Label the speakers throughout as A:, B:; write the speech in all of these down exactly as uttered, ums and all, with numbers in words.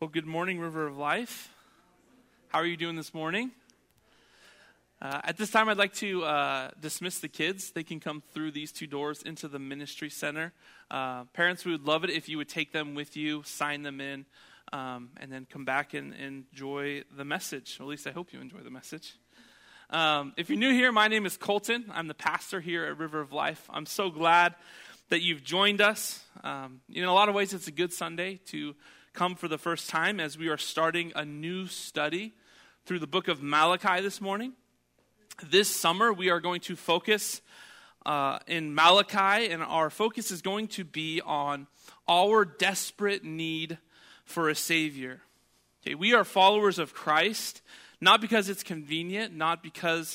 A: Well, good morning, River of Life. How are you doing this morning? Uh, at this time, I'd like to uh, dismiss the kids. They can come through these two doors into the ministry center. Uh, parents, we would love it if you would take them with you, sign them in, um, and then come back and, and enjoy the message. Or at least I hope you enjoy the message. Um, if you're new here, my name is Colton. I'm the pastor here at River of Life. I'm so glad that you've joined us. Um, in a lot of ways, it's a good Sunday to come for the first time as we are starting a new study through the book of Malachi this morning. This summer, we are going to focus uh, in Malachi, and our focus is going to be on our desperate need for a Savior. Okay, we are followers of Christ, not because it's convenient, not because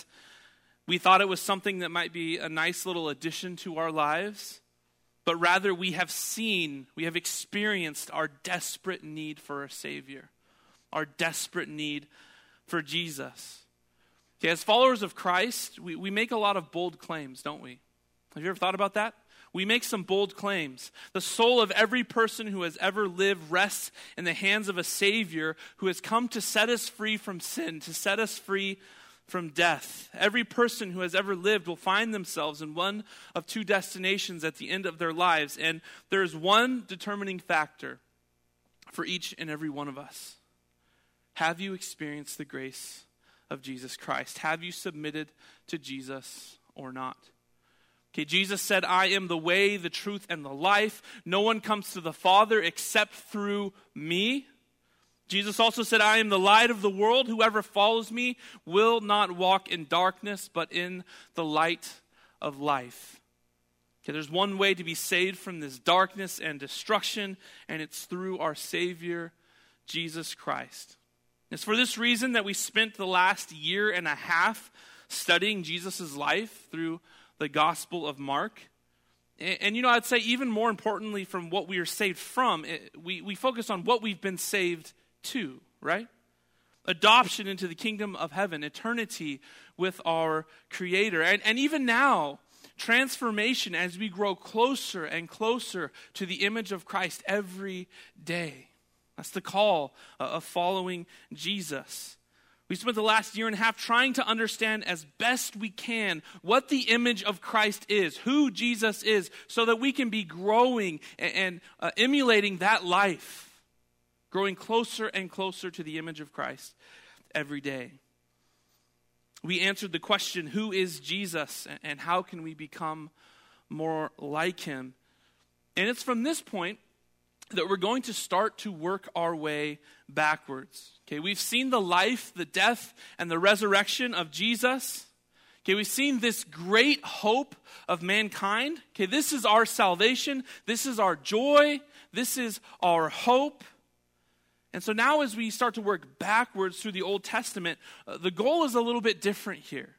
A: we thought it was something that might be a nice little addition to our lives, but rather we have seen, we have experienced our desperate need for a Savior, our desperate need for Jesus. Okay, as followers of Christ, we, we make a lot of bold claims, don't we? Have you ever thought about that? We make some bold claims. The soul of every person who has ever lived rests in the hands of a Savior who has come to set us free from sin, to set us free from death. Every person who has ever lived will find themselves in one of two destinations at the end of their lives, and there is one determining factor for each and every one of us. Have you experienced the grace of Jesus Christ? Have you submitted to Jesus or not? Okay, Jesus said, I am the way, the truth, and the life. No one comes to the Father except through me. Jesus also said, I am the light of the world. Whoever follows me will not walk in darkness, but in the light of life. Okay, there's one way to be saved from this darkness and destruction, and it's through our Savior, Jesus Christ. It's for this reason that we spent the last year and a half studying Jesus' life through the Gospel of Mark. And, and you know, I'd say even more importantly from what we are saved from, it, we, we focus on what we've been saved to, right? Adoption into the kingdom of heaven, eternity with our Creator. And, and even now, transformation as we grow closer and closer to the image of Christ every day. That's the call of following Jesus. We spent the last year and a half trying to understand as best we can what the image of Christ is, who Jesus is, so that we can be growing and, and uh, emulating that life, growing closer and closer to the image of Christ every day. We answered the question, who is Jesus, and, and how can we become more like him? And it's from this point that we're going to start to work our way backwards. Okay, we've seen the life, the death, and the resurrection of Jesus. Okay, we've seen this great hope of mankind. Okay, this is our salvation. This is our joy. This is our hope. And so now as we start to work backwards through the Old Testament, uh, the goal is a little bit different here.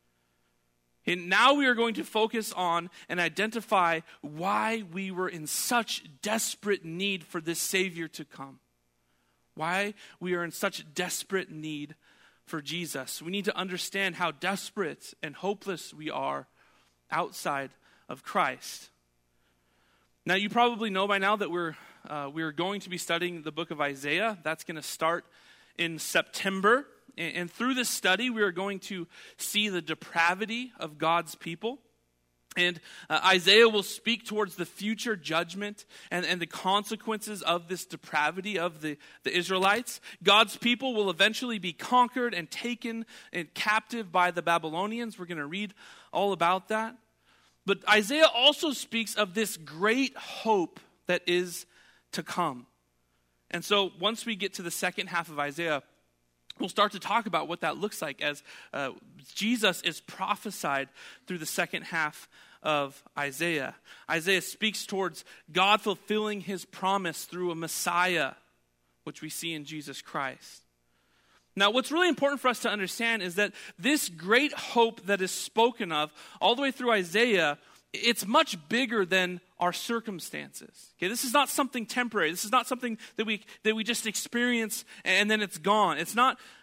A: And now we are going to focus on and identify why we were in such desperate need for this Savior to come. Why we are in such desperate need for Jesus. We need to understand how desperate and hopeless we are outside of Christ. Now, you probably know by now that we're uh, we're going to be studying the book of Isaiah. That's going to start in September. And, and through this study, we are going to see the depravity of God's people. And uh, Isaiah will speak towards the future judgment and, and the consequences of this depravity of the, the Israelites. God's people will eventually be conquered and taken and captive by the Babylonians. We're going to read all about that. But Isaiah also speaks of this great hope that is to come. And so once we get to the second half of Isaiah, we'll start to talk about what that looks like as uh, Jesus is prophesied through the second half of Isaiah. Isaiah speaks towards God fulfilling his promise through a Messiah, which we see in Jesus Christ. Now, what's really important for us to understand is that this great hope that is spoken of all the way through Isaiah, it's much bigger than our circumstances. Okay, this is not something temporary. This is not something that we that we just experience and then it's gone. It's not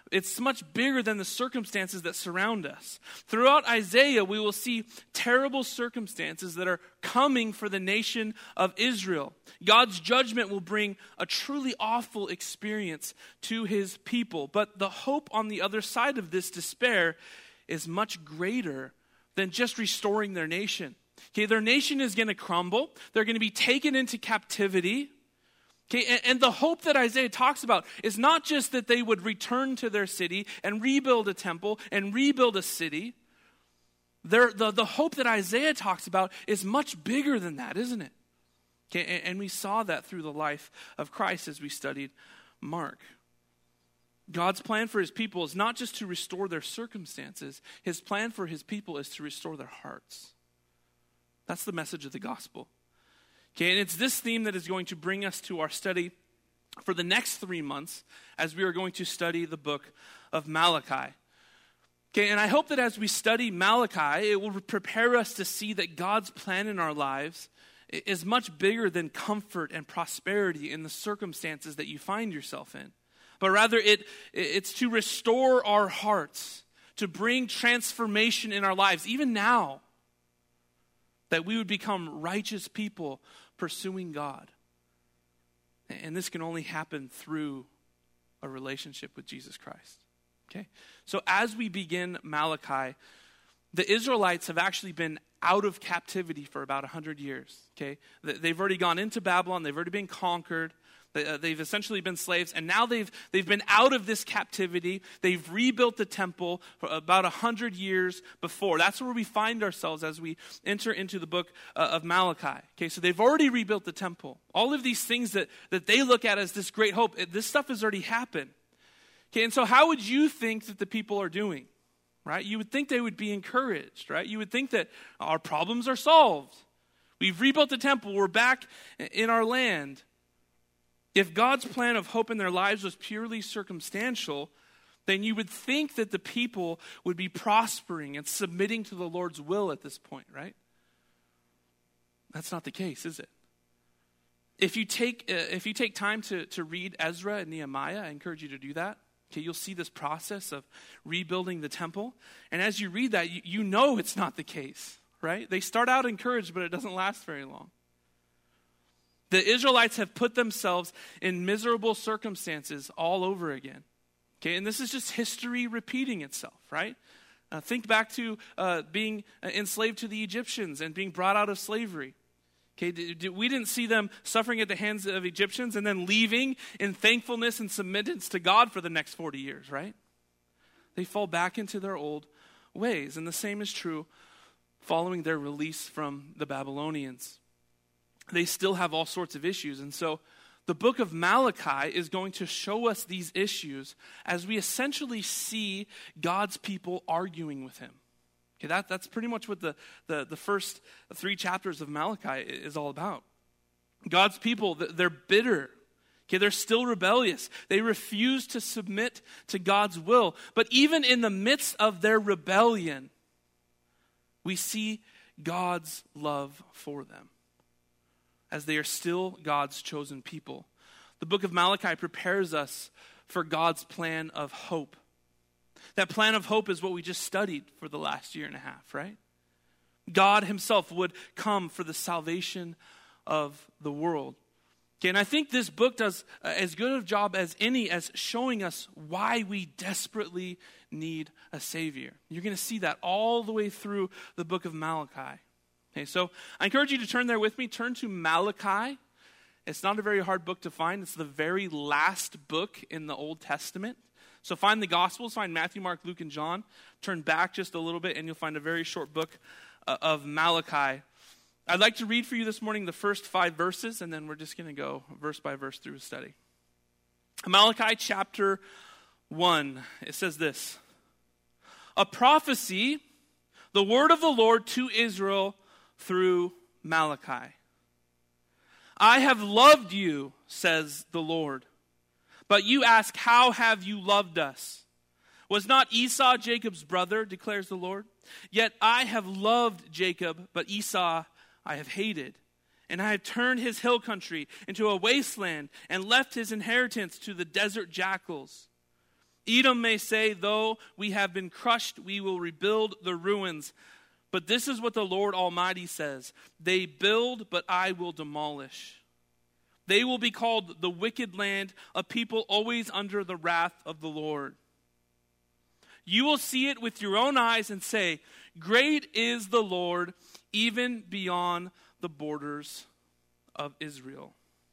A: It's much bigger than the circumstances that surround us. Throughout Isaiah, we will see terrible circumstances that are coming for the nation of Israel. God's judgment will bring a truly awful experience to his people. But the hope on the other side of this despair is much greater than just restoring their nation. Okay, their nation is going to crumble. They're going to be taken into captivity. Okay, and, and the hope that Isaiah talks about is not just that they would return to their city and rebuild a temple and rebuild a city. There, the, the hope that Isaiah talks about is much bigger than that, isn't it? Okay, and, and we saw that through the life of Christ as we studied Mark. God's plan for his people is not just to restore their circumstances. His plan for his people is to restore their hearts. That's the message of the gospel. Okay, and it's this theme that is going to bring us to our study for the next three months as we are going to study the book of Malachi. Okay, and I hope that as we study Malachi, it will prepare us to see that God's plan in our lives is much bigger than comfort and prosperity in the circumstances that you find yourself in. But rather, it it's to restore our hearts, to bring transformation in our lives, even now, that we would become righteous people pursuing God. And this can only happen through a relationship with Jesus Christ. Okay? So as we begin Malachi, the Israelites have actually been out of captivity for about one hundred years. Okay? They've already gone into Babylon. They've already been conquered. They've essentially been slaves, and now they've they've been out of this captivity. They've rebuilt the temple for about a hundred years before. That's where we find ourselves as we enter into the book uh, of Malachi. Okay, so they've already rebuilt the temple. All of these things that, that they look at as this great hope, this stuff has already happened. Okay, and so how would you think that the people are doing? Right? You would think they would be encouraged, right? You would think that our problems are solved. We've rebuilt the temple. We're back in our land. If God's plan of hope in their lives was purely circumstantial, then you would think that the people would be prospering and submitting to the Lord's will at this point, right? That's not the case, is it? If you take uh, if you take time to, to read Ezra and Nehemiah, I encourage you to do that. Okay, you'll see this process of rebuilding the temple. And as you read that, you, you know it's not the case, right? They start out encouraged, but it doesn't last very long. The Israelites have put themselves in miserable circumstances all over again. Okay, and this is just history repeating itself, right? Uh, think back to uh, being enslaved to the Egyptians and being brought out of slavery. Okay, d- d- we didn't see them suffering at the hands of Egyptians and then leaving in thankfulness and submittance to God for the next forty years, right? They fall back into their old ways, and the same is true following their release from the Babylonians. They still have all sorts of issues. And so the book of Malachi is going to show us these issues as we essentially see God's people arguing with him. Okay, that, that's pretty much what the, the, the first three chapters of Malachi is all about. God's people, they're bitter. Okay, they're still rebellious. They refuse to submit to God's will. But even in the midst of their rebellion, we see God's love for them, as they are still God's chosen people. The book of Malachi prepares us for God's plan of hope. That plan of hope is what we just studied for the last year and a half, right? God himself would come for the salvation of the world. Okay, and I think this book does as good a job as any as showing us why we desperately need a Savior. You're going to see that all the way through the book of Malachi. Okay, so I encourage you to turn there with me. Turn to Malachi. It's not a very hard book to find. It's the very last book in the Old Testament. So find the Gospels, find Matthew, Mark, Luke, and John. Turn back just a little bit, and you'll find a very short book uh, of Malachi. I'd like to read for you this morning the first five verses, and then we're just going to go verse by verse through a study. Malachi chapter one, it says this: a prophecy, the word of the Lord to Israel through Malachi. I have loved you, says the Lord. But you ask, how have you loved us? Was not Esau Jacob's brother, declares the Lord? Yet I have loved Jacob, but Esau I have hated. And I have turned his hill country into a wasteland and left his inheritance to the desert jackals. Edom may say, though we have been crushed, we will rebuild the ruins. But this is what the Lord Almighty says. They build, but I will demolish. They will be called the wicked land, a people always under the wrath of the Lord. You will see it with your own eyes and say, great is the Lord, even beyond the borders of Israel.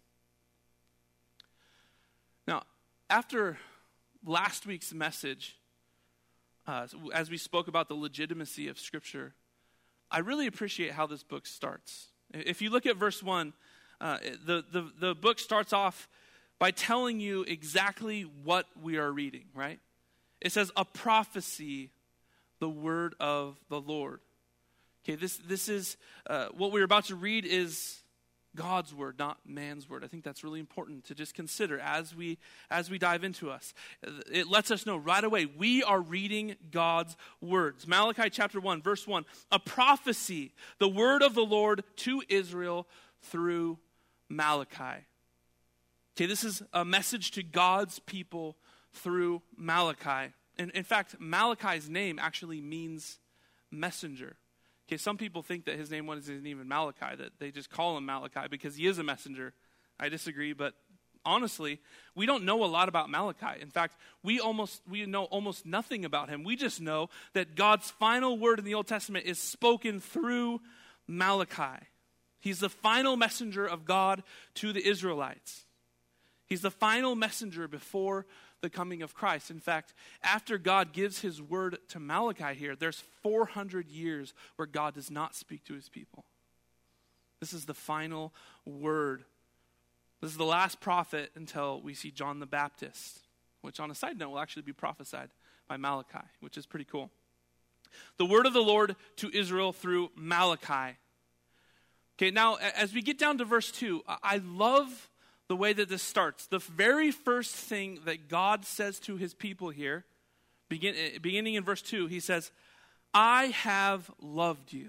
A: Now, after last week's message, uh, as we spoke about the legitimacy of Scripture, I really appreciate how this book starts. If you look at verse one, uh, the, the, the book starts off by telling you exactly what we are reading, right? It says, a prophecy, the word of the Lord. Okay, this, this is, uh, what we're about to read is God's word, not man's word. I think that's really important to just consider as we as we dive into us. It lets us know right away we are reading God's words. Malachi chapter one, verse one, a prophecy, the word of the Lord to Israel through Malachi. Okay, this is a message to God's people through Malachi. And in fact, Malachi's name actually means messenger. Okay, some people think that his name wasn't even Malachi, that they just call him Malachi because he is a messenger. I disagree, but honestly, we don't know a lot about Malachi. In fact, we almost we know almost nothing about him. We just know that God's final word in the Old Testament is spoken through Malachi. He's the final messenger of God to the Israelites. He's the final messenger before the coming of Christ. In fact, after God gives his word to Malachi here, there's four hundred years where God does not speak to his people. This is the final word. This is the last prophet until we see John the Baptist, which on a side note will actually be prophesied by Malachi, which is pretty cool. The word of the Lord to Israel through Malachi. Okay, now as we get down to verse two, I love the way that this starts. The very first thing that God says to his people here, begin, beginning in verse two, he says, I have loved you.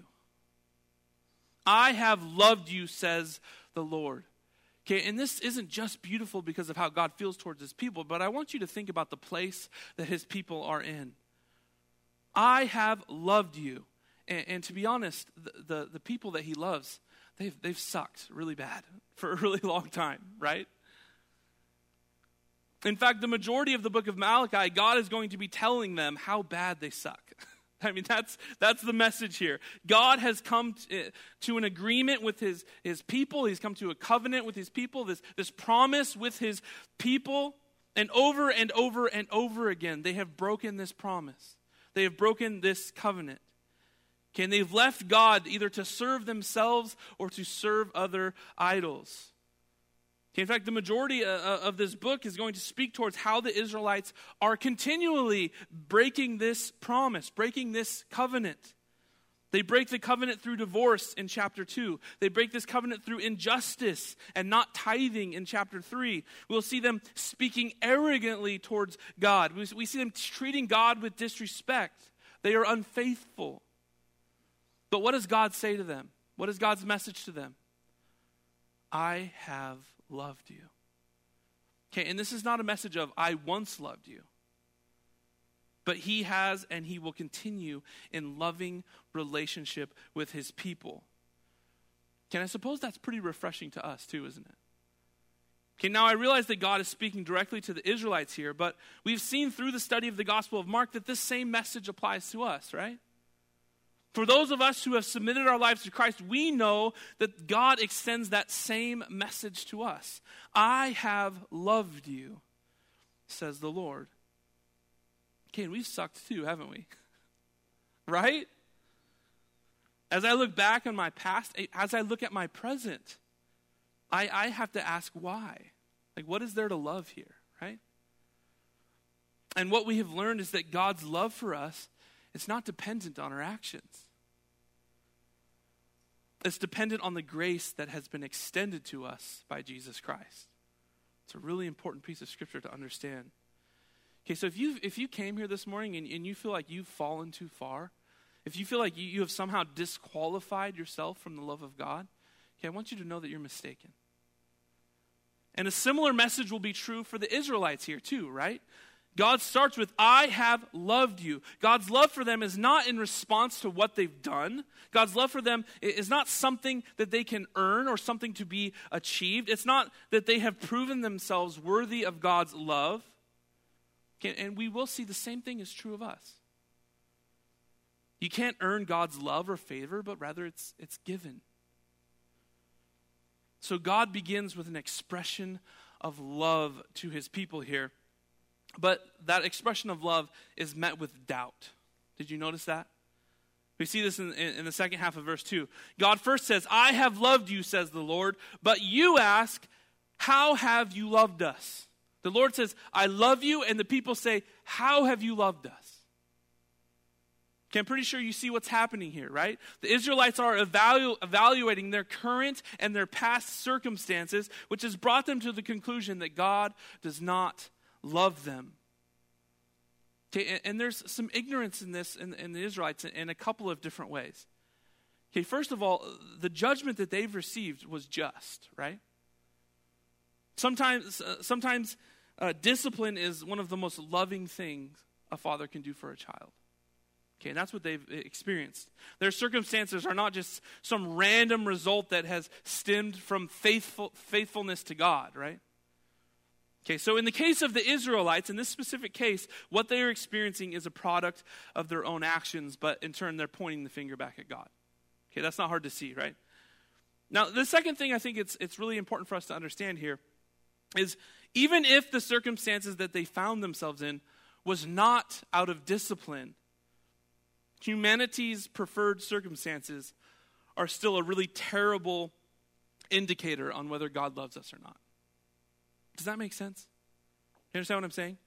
A: I have loved you, says the Lord. Okay, and this isn't just beautiful because of how God feels towards his people, but I want you to think about the place that his people are in. I have loved you. And, and to be honest, the, the, the people that he loves, They've they've sucked really bad for a really long time, right? In fact, the majority of the book of Malachi, God is going to be telling them how bad they suck. I mean, that's that's the message here. God has come to, to an agreement with his, his people. He's come to a covenant with his people, this, this promise with his people. And over and over and over again, they have broken this promise. They have broken this covenant. Okay, and they've left God either to serve themselves or to serve other idols. Okay, in fact, the majority of this book is going to speak towards how the Israelites are continually breaking this promise, breaking this covenant. They break the covenant through divorce in chapter two. They break this covenant through injustice and not tithing in chapter three. We'll see them speaking arrogantly towards God. We see them treating God with disrespect. They are unfaithful. But what does God say to them? What is God's message to them? I have loved you. Okay, and this is not a message of I once loved you. But he has and he will continue in loving relationship with his people. Can I suppose that's pretty refreshing to us too, isn't it? Okay, now I realize that God is speaking directly to the Israelites here, but we've seen through the study of the Gospel of Mark that this same message applies to us, right? For those of us who have submitted our lives to Christ, we know that God extends that same message to us. I have loved you, says the Lord. Okay, and we've sucked too, haven't we? Right? As I look back on my past, as I look at my present, I, I have to ask why. Like, what is there to love here, right? And what we have learned is that God's love for us, it's not dependent on our actions. It's dependent on the grace that has been extended to us by Jesus Christ. It's a really important piece of scripture to understand. Okay, so if you if you came here this morning and, and you feel like you've fallen too far, if you feel like you, you have somehow disqualified yourself from the love of God, okay, I want you to know that you're mistaken. And a similar message will be true for the Israelites here too, right? God starts with, I have loved you. God's love for them is not in response to what they've done. God's love for them is not something that they can earn or something to be achieved. It's not that they have proven themselves worthy of God's love. Okay, and we will see the same thing is true of us. You can't earn God's love or favor, but rather it's, it's given. So God begins with an expression of love to his people here. But that expression of love is met with doubt. Did you notice that? We see this in, in, in the second half of verse two. God first says, I have loved you, says the Lord, but you ask, how have you loved us? The Lord says, I love you, and the people say, how have you loved us? Okay, I'm pretty sure you see what's happening here, right? The Israelites are evalu- evaluating their current and their past circumstances, which has brought them to the conclusion that God does not love them. Okay, and, and there's some ignorance in this in, in the Israelites in, in a couple of different ways. Okay, first of all, the judgment that they've received was just, right? Sometimes, uh, sometimes uh, discipline is one of the most loving things a father can do for a child. Okay, and that's what they've experienced. Their circumstances are not just some random result that has stemmed from faithful faithfulness to God, right? Okay, so in the case of the Israelites, in this specific case, what they are experiencing is a product of their own actions, but in turn, they're pointing the finger back at God. Okay, that's not hard to see, right? Now, the second thing I think it's it's really important for us to understand here is even if the circumstances that they found themselves in was not out of discipline, humanity's preferred circumstances are still a really terrible indicator on whether God loves us or not. Does that make sense? You understand what I'm saying?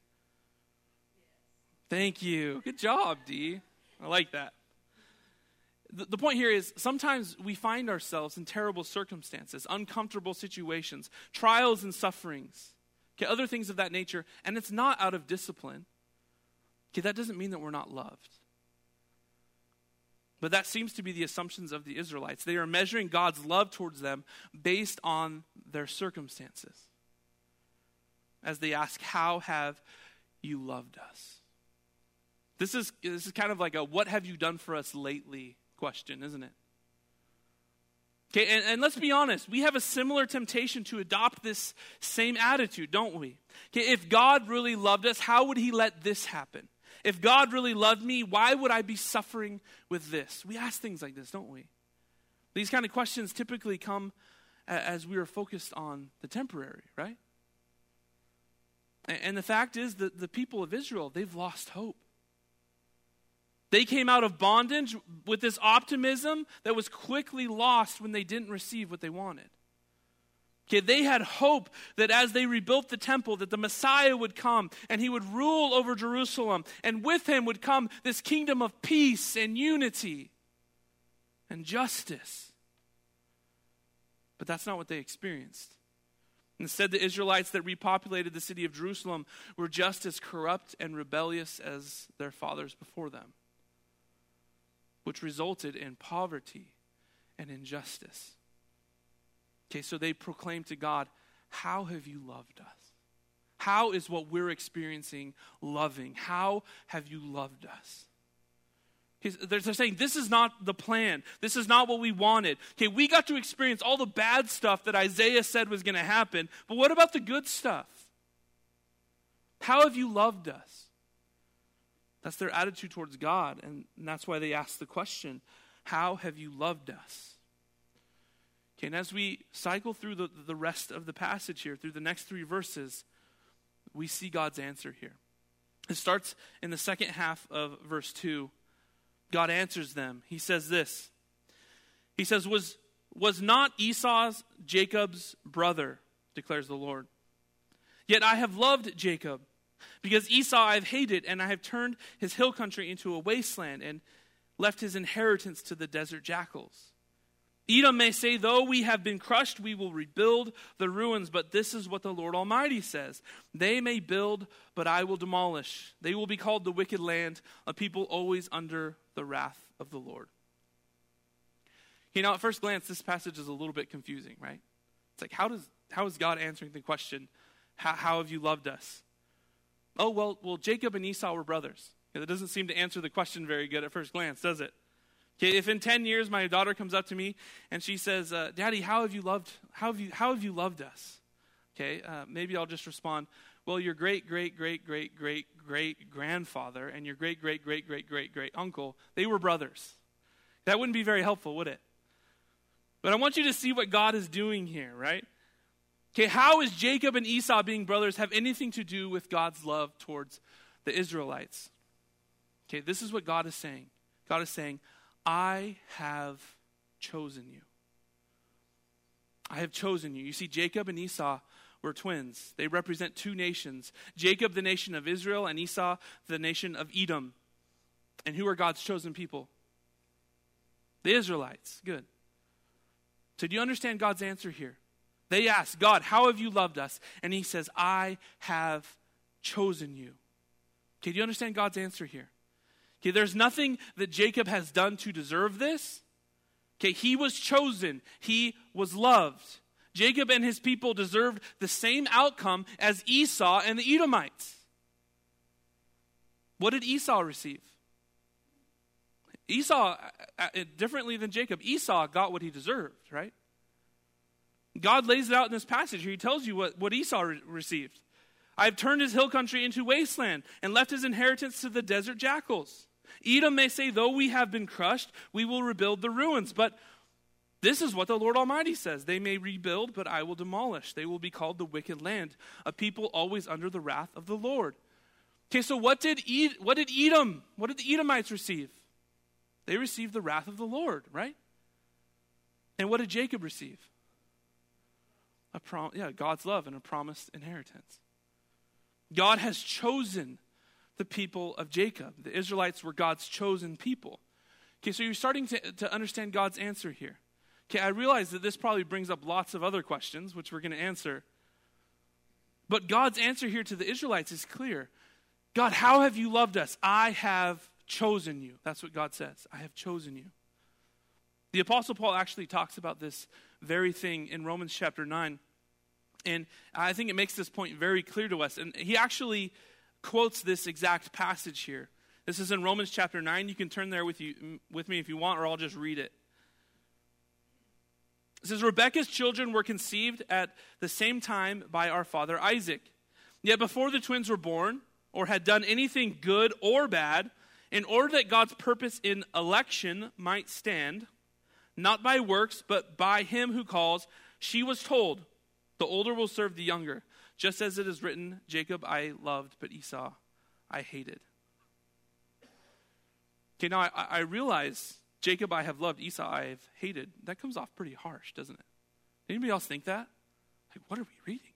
A: Thank you. Good job, Dee. I like that. The, the point here is sometimes we find ourselves in terrible circumstances, uncomfortable situations, trials and sufferings, okay, other things of that nature, and it's not out of discipline. Okay, that doesn't mean that we're not loved. But that seems to be the assumptions of the Israelites. They are measuring God's love towards them based on their circumstances. As they ask, how have you loved us? This is, this is kind of like a what have you done for us lately question, isn't it? Okay, and, and let's be honest. We have a similar temptation to adopt this same attitude, don't we? Okay, if God really loved us, how would he let this happen? If God really loved me, why would I be suffering with this? We ask things like this, don't we? These kind of questions typically come as we are focused on the temporary, right? And the fact is that the people of Israel, they've lost hope. They came out of bondage with this optimism that was quickly lost when they didn't receive what they wanted. Okay, they had hope that as they rebuilt the temple, that the Messiah would come and he would rule over Jerusalem. And with him would come this kingdom of peace and unity and justice. But that's not what they experienced. Instead, the Israelites that repopulated the city of Jerusalem were just as corrupt and rebellious as their fathers before them, which resulted in poverty and injustice. Okay, so they proclaimed to God, how have you loved us? How is what we're experiencing loving? How have you loved us? They're saying, this is not the plan. This is not what we wanted. Okay, we got to experience all the bad stuff that Isaiah said was going to happen, but what about the good stuff? How have you loved us? That's their attitude towards God, and that's why they ask the question, how have you loved us? Okay, and as we cycle through the, the rest of the passage here, through the next three verses, we see God's answer here. It starts in the second half of verse two. God answers them. He says this. He says, was, was not Esau's Jacob's brother, declares the Lord. Yet I have loved Jacob, because Esau I have hated, and I have turned his hill country into a wasteland, and left his inheritance to the desert jackals. Edom may say, though we have been crushed, we will rebuild the ruins. But this is what the Lord Almighty says. They may build, but I will demolish. They will be called the wicked land, a people always under the wrath of the Lord. You know, at first glance, this passage is a little bit confusing, right? It's like, how does how is God answering the question, how, how have you loved us? Oh, well, well, Jacob and Esau were brothers. Okay, that doesn't seem to answer the question very good at first glance, does it? Okay, if in ten years my daughter comes up to me and she says, uh, Daddy, how have you loved, how have you, how have you loved us? Okay, uh, maybe I'll just respond, well, your great, great, great, great, great, great grandfather and your great, great, great, great, great, great uncle, they were brothers. That wouldn't be very helpful, would it? But I want you to see what God is doing here, right? Okay, how is Jacob and Esau being brothers have anything to do with God's love towards the Israelites? Okay, this is what God is saying. God is saying, I have chosen you. I have chosen you. You see, Jacob and Esau were twins. They represent two nations. Jacob, the nation of Israel, and Esau, the nation of Edom. And who are God's chosen people? The Israelites. Good. So do you understand God's answer here? They ask, God, how have you loved us? And he says, I have chosen you. Okay, do you understand God's answer here? Okay, there's nothing that Jacob has done to deserve this. Okay, he was chosen. He was loved. Jacob and his people deserved the same outcome as Esau and the Edomites. What did Esau receive? Esau, differently than Jacob, Esau got what he deserved, right? God lays it out in this passage here. He tells you what, what Esau re- received. I have turned his hill country into wasteland and left his inheritance to the desert jackals. Edom may say, though we have been crushed, we will rebuild the ruins. But this is what the Lord Almighty says. They may rebuild, but I will demolish. They will be called the wicked land, a people always under the wrath of the Lord. Okay, so what did Ed, what did Edom, what did the Edomites receive? They received the wrath of the Lord, right? And what did Jacob receive? A prom- yeah, God's love and a promised inheritance. God has chosen the people of Jacob. The Israelites were God's chosen people. Okay, so you're starting to, to understand God's answer here. Okay, I realize that this probably brings up lots of other questions, which we're going to answer. But God's answer here to the Israelites is clear. God, how have you loved us? I have chosen you. That's what God says. I have chosen you. The Apostle Paul actually talks about this very thing in Romans chapter nine. And I think it makes this point very clear to us. And he actually quotes this exact passage here. This is in Romans chapter nine. You can turn there with you with me if you want, or I'll just read it. It says, Rebekah's children were conceived at the same time by our father Isaac. Yet before the twins were born, or had done anything good or bad, in order that God's purpose in election might stand, not by works, but by him who calls, she was told, the older will serve the younger. Just as it is written, Jacob I loved, but Esau I hated. Okay, now I, I realize Jacob I have loved, Esau I have hated. That comes off pretty harsh, doesn't it? Anybody else think that? Like, what are we reading?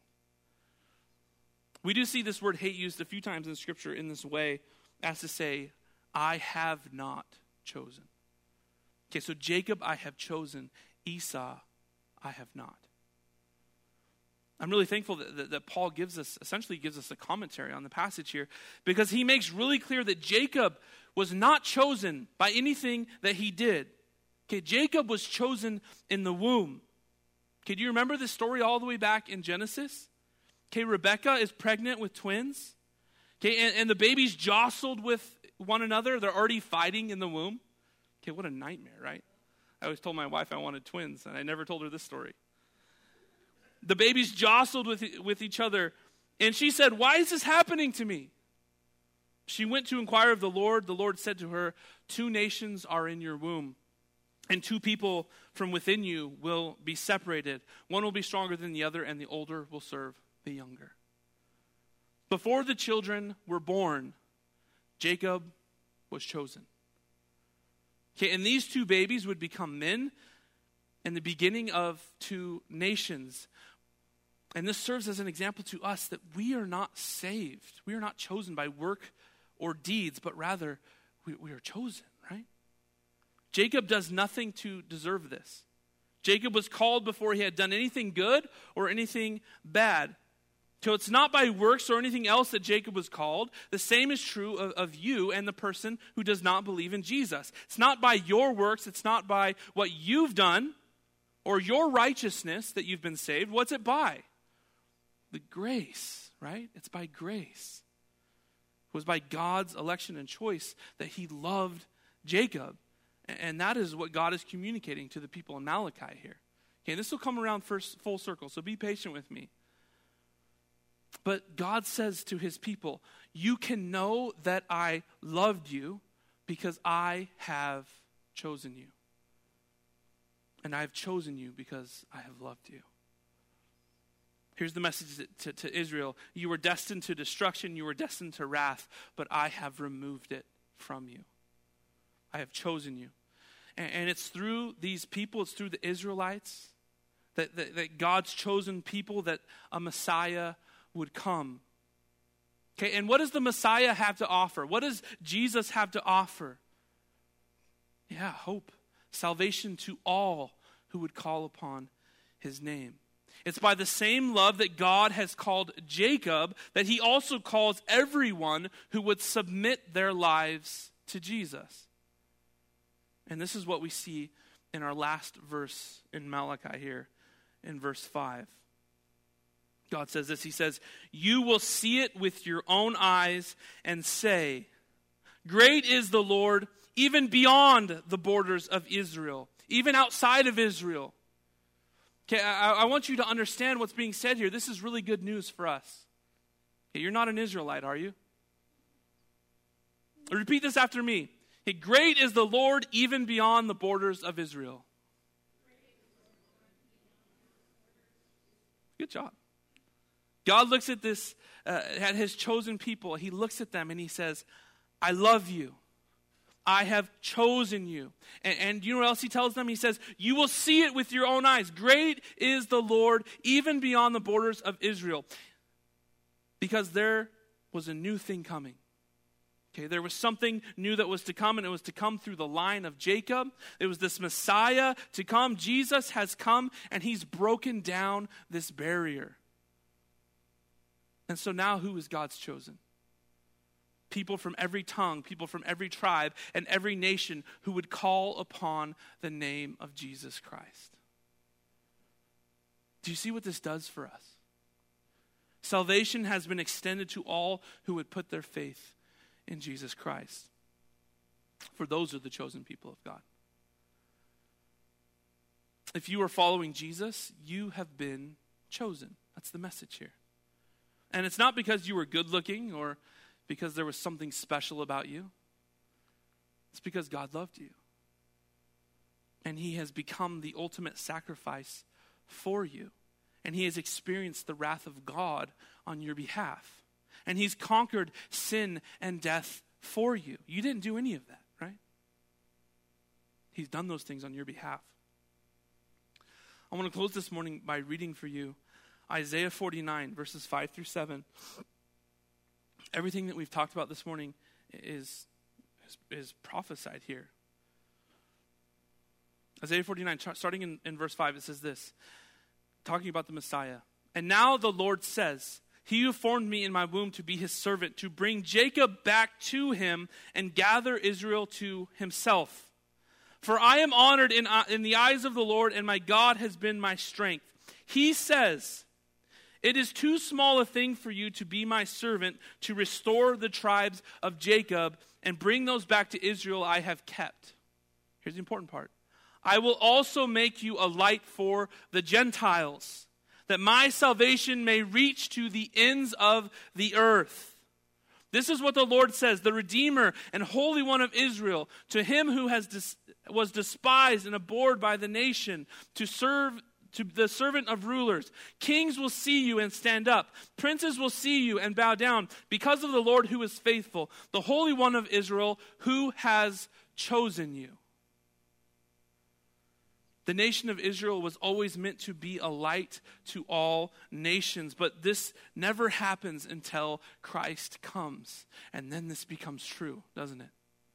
A: We do see this word hate used a few times in Scripture in this way, as to say, I have not chosen. Okay, so Jacob I have chosen, Esau I have not. I'm really thankful that, that, that Paul gives us, essentially gives us a commentary on the passage here, because he makes really clear that Jacob was not chosen by anything that he did. Okay, Jacob was chosen in the womb. Okay, do you remember this story all the way back in Genesis? Okay, Rebekah is pregnant with twins. Okay, and, and the babies jostled with one another. They're already fighting in the womb. Okay, what a nightmare, right? I always told my wife I wanted twins, and I never told her this story. The babies jostled with, with each other, and she said, why is this happening to me? She went to inquire of the Lord. The Lord said to her, two nations are in your womb, and two people from within you will be separated. One will be stronger than the other, and the older will serve the younger. Before the children were born, Jacob was chosen. Okay, and these two babies would become men and the beginning of two nations. And this serves as an example to us that we are not saved. We are not chosen by work or deeds, but rather we, we are chosen, right? Jacob does nothing to deserve this. Jacob was called before he had done anything good or anything bad. So it's not by works or anything else that Jacob was called. The same is true of, of you and the person who does not believe in Jesus. It's not by your works. It's not by what you've done or your righteousness that you've been saved. What's it by? The grace, right? It's by grace. It was by God's election and choice that he loved Jacob. And that is what God is communicating to the people in Malachi here. Okay, this will come around first full circle, so be patient with me. But God says to his people, you can know that I loved you because I have chosen you. And I have chosen you because I have loved you. Here's the message to, to Israel. You were destined to destruction, you were destined to wrath, but I have removed it from you. I have chosen you. And, and it's through these people, it's through the Israelites, that, that, that God's chosen people, that a Messiah would come. Okay, and what does the Messiah have to offer? What does Jesus have to offer? Yeah, hope. Salvation to all who would call upon his name. It's by the same love that God has called Jacob that he also calls everyone who would submit their lives to Jesus. And this is what we see in our last verse in Malachi here, in verse five. God says this, he says, you will see it with your own eyes and say, great is the Lord, even beyond the borders of Israel, even outside of Israel. Okay, I, I want you to understand what's being said here. This is really good news for us. Okay, you're not an Israelite, are you? Repeat this after me. Hey, great is the Lord, even beyond the borders of Israel. Good job. God looks at this, uh, at his chosen people. He looks at them and he says, I love you. I have chosen you. And, and you know what else he tells them? He says, you will see it with your own eyes. Great is the Lord, even beyond the borders of Israel. Because there was a new thing coming. Okay, there was something new that was to come, and it was to come through the line of Jacob. It was this Messiah to come. Jesus has come, and he's broken down this barrier. And so now who is God's chosen? People from every tongue, people from every tribe, and every nation who would call upon the name of Jesus Christ. Do you see what this does for us? Salvation has been extended to all who would put their faith in Jesus Christ. For those are the chosen people of God. If you are following Jesus, you have been chosen. That's the message here. And it's not because you were good looking or because there was something special about you. It's because God loved you. And he has become the ultimate sacrifice for you. And he has experienced the wrath of God on your behalf. And he's conquered sin and death for you. You didn't do any of that, right? He's done those things on your behalf. I want to close this morning by reading for you Isaiah forty-nine, verses five through seven. Everything that we've talked about this morning is, is, is prophesied here. Isaiah forty-nine, starting in, in verse five, it says this, talking about the Messiah. And now the Lord says, he who formed me in my womb to be his servant, to bring Jacob back to him and gather Israel to himself. For I am honored in, in the eyes of the Lord, and my God has been my strength. He says, it is too small a thing for you to be my servant, to restore the tribes of Jacob and bring those back to Israel I have kept. Here's the important part. I will also make you a light for the Gentiles, that my salvation may reach to the ends of the earth. This is what the Lord says, the Redeemer and Holy One of Israel, to him who has dis- was despised and abhorred by the nation, to serve to the servant of rulers. Kings will see you and stand up. Princes will see you and bow down because of the Lord who is faithful, the Holy One of Israel who has chosen you. The nation of Israel was always meant to be a light to all nations, but this never happens until Christ comes. And then this becomes true, doesn't it?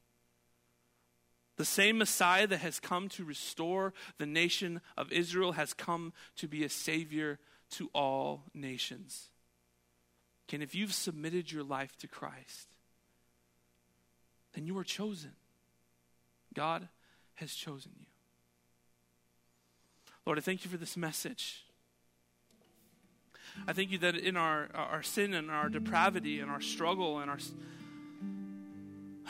A: The same Messiah that has come to restore the nation of Israel has come to be a Savior to all nations. And if you've submitted your life to Christ, then you are chosen. God has chosen you. Lord, I thank you for this message. I thank you that in our, our sin and our depravity and our struggle and our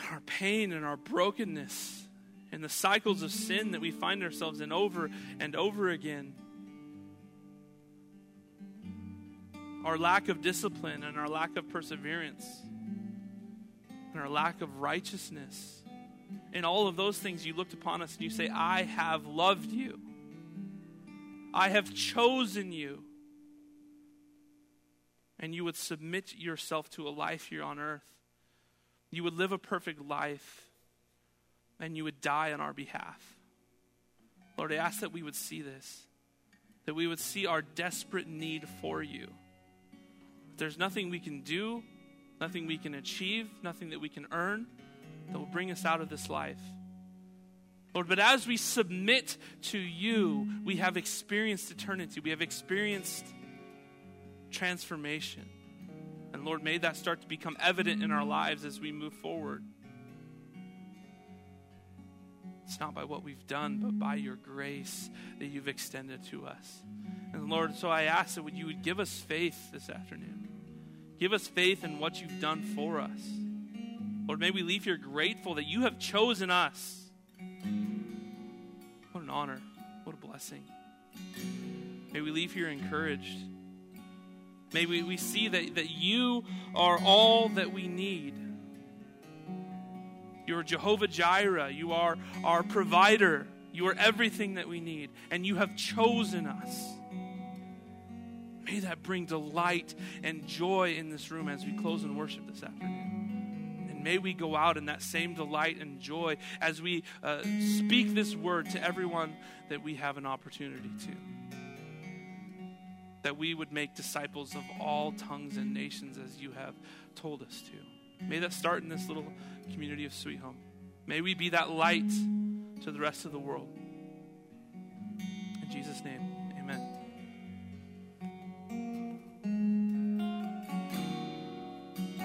A: our pain and our brokenness and the cycles of sin that we find ourselves in over and over again. Our lack of discipline and our lack of perseverance and our lack of righteousness. In all of those things, you looked upon us and you say, I have loved you. I have chosen you. And you would submit yourself to a life here on earth. You would live a perfect life. And you would die on our behalf. Lord, I ask that we would see this. That we would see our desperate need for you. There's nothing we can do, nothing we can achieve, nothing that we can earn that will bring us out of this life. Lord, but as we submit to you, we have experienced eternity. We have experienced transformation. And Lord, may that start to become evident in our lives as we move forward. It's not by what we've done, but by your grace that you've extended to us. And Lord, so I ask that you would give us faith this afternoon. Give us faith in what you've done for us. Lord, may we leave here grateful that you have chosen us. What an honor. What a blessing. May we leave here encouraged. May we, we see that, that you are all that we need. You are Jehovah Jireh. You are our provider. You are everything that we need. And you have chosen us. May that bring delight and joy in this room as we close in worship this afternoon. And may we go out in that same delight and joy as we uh, speak this word to everyone that we have an opportunity to. That we would make disciples of all tongues and nations as you have told us to. May that start in this little community of Sweet Home. May we be that light to the rest of the world. In Jesus' name.